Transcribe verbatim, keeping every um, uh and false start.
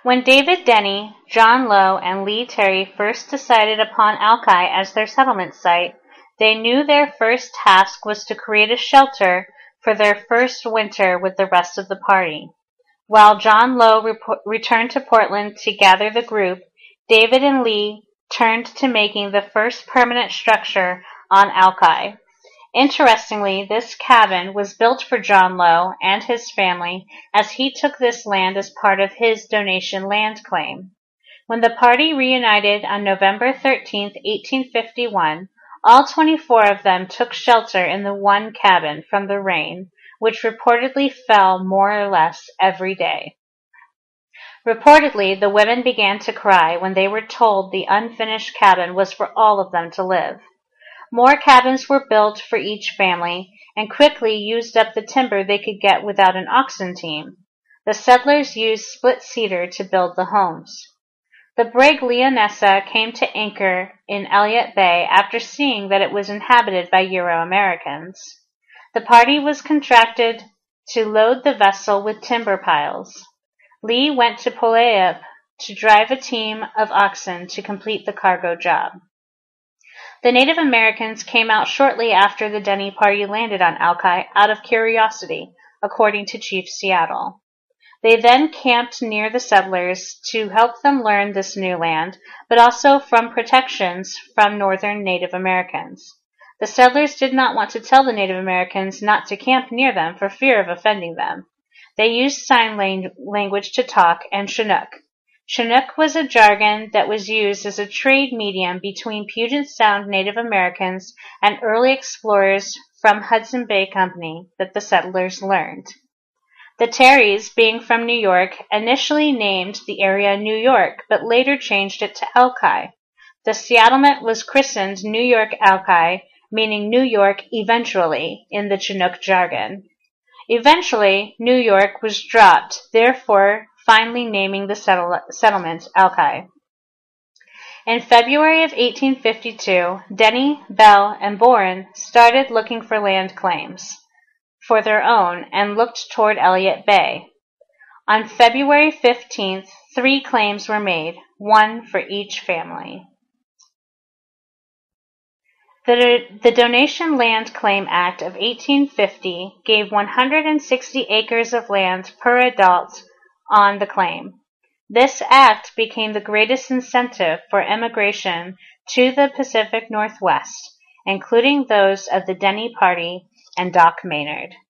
When David Denny, John Lowe, and Lee Terry first decided upon Alki as their settlement site, they knew their first task was to create a shelter for their first winter with the rest of the party. While John Lowe rep- returned to Portland to gather the group, David and Lee turned to making the first permanent structure on Alki. Interestingly, this cabin was built for John Lowe and his family as he took this land as part of his donation land claim. When the party reunited on November thirteenth, eighteen fifty-one, all twenty-four of them took shelter in the one cabin from the rain, which reportedly fell more or less every day. Reportedly, the women began to cry when they were told the unfinished cabin was for all of them to live. More cabins were built for each family and quickly used up the timber they could get without an oxen team. The settlers used split cedar to build the homes. The brig Leonessa came to anchor in Elliott Bay after seeing that it was inhabited by Euro-Americans. The party was contracted to load the vessel with timber piles. Lee went to Puyallup to drive a team of oxen to complete the cargo job. The Native Americans came out shortly after the Denny party landed on Alki out of curiosity, according to Chief Seattle. They then camped near the settlers to help them learn this new land, but also from protections from northern Native Americans. The settlers did not want to tell the Native Americans not to camp near them for fear of offending them. They used sign language to talk and Chinook. Chinook was a jargon that was used as a trade medium between Puget Sound Native Americans and early explorers from Hudson Bay Company that the settlers learned. The Terrys, being from New York, initially named the area New York, but later changed it to Alki. The settlement was christened New York Alki, meaning New York eventually in the Chinook jargon. Eventually, New York was dropped, therefore finally naming the settle- settlement Alki. In February of eighteen fifty-two, Denny, Bell, and Boren started looking for land claims for their own and looked toward Elliott Bay. On February fifteenth, three claims were made, one for each family. The, the Donation Land Claim Act of eighteen fifty gave one hundred sixty acres of land per adult on the claim. This act became the greatest incentive for immigration to the Pacific Northwest, including those of the Denny Party and Doc Maynard.